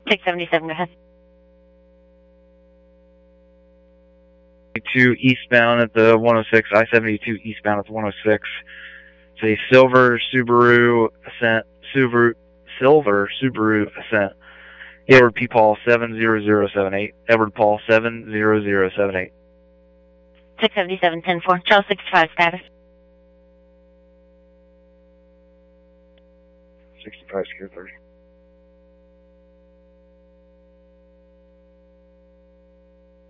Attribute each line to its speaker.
Speaker 1: 677, go ahead.
Speaker 2: 2 eastbound at the 106, I-72 eastbound at the 106. It's a silver Subaru Ascent, silver Subaru Ascent. Edward P. Paul 70078. Edward Paul 70078.
Speaker 1: 677, 10-4. Charles 65 status.
Speaker 2: 65 secure 30.